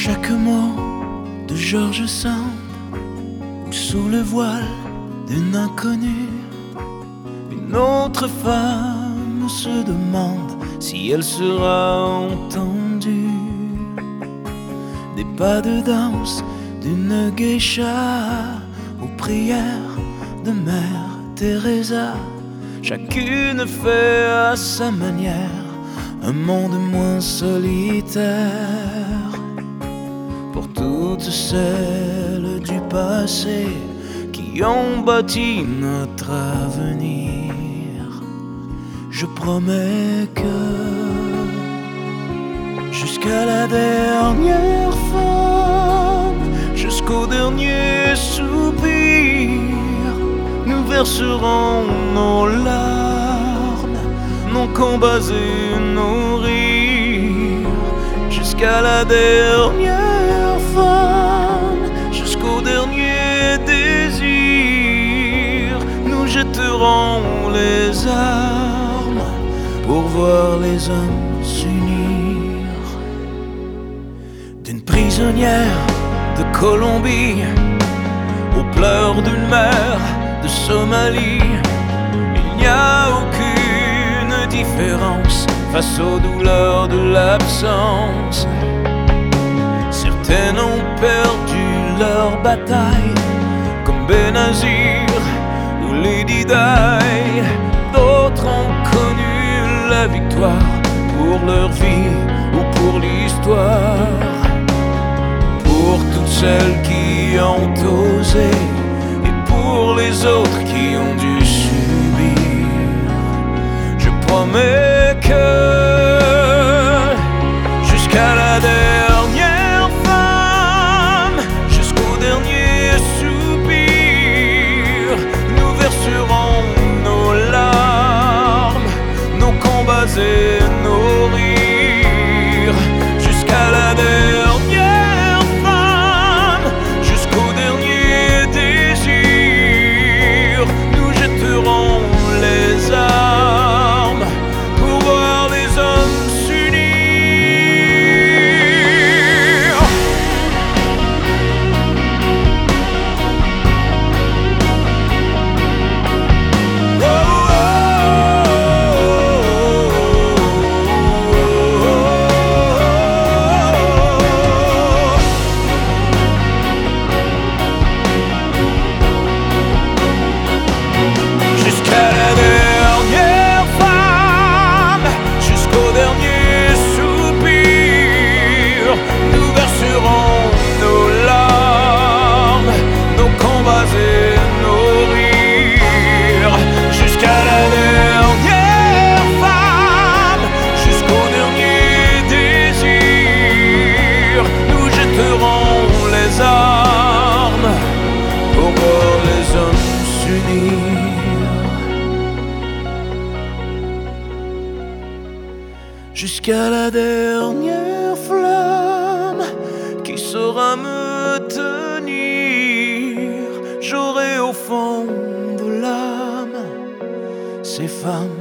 Chaque mot de George Sand ou sous le voile d'une inconnue, une autre femme se demande si elle sera entendue. Des pas de danse d'une geisha aux prières de Mère Teresa, chacune fait à sa manière un monde moins solitaire. Pour toutes celles du passé qui ont bâti notre avenir, je promets que jusqu'à la dernière femme, jusqu'au dernier soupir, nous verserons nos larmes, nos combats et nos rires. Jusqu'à la dernière femme, jusqu'au dernier désir, nous jetterons les armes pour voir les hommes s'unir. D'une prisonnière de Colombie aux pleurs d'une mère de Somalie, il n'y a aucune différence face aux douleurs de l'absence. Certaines ont perdu leur bataille, comme Benazir ou Lady Di. D'autres ont connu la victoire pour leur vie ou pour l'histoire. Pour toutes celles qui ont osé et pour les autres qui ont dû subir, je promets que jusqu'à la dernière femme, jusqu'au dernier soupir, nous verserons nos larmes, nos combats et nos rires. Jusqu'à la dernière femme, jusqu'au dernier désir, nous jetterons les armes pour voir les hommes s'unir. Oh, oh, jusqu'à la dernière femme, jusqu'au dernier soupir, nous verserons nos larmes, nos combats et nos rires. Jusqu'à la dernière femme, jusqu'au dernier désir, nous jetterons les armes pour voir les hommes s'unir. Jusqu'à la dernière flamme qui saura me tenir, j'aurai au fond de l'âme ces femmes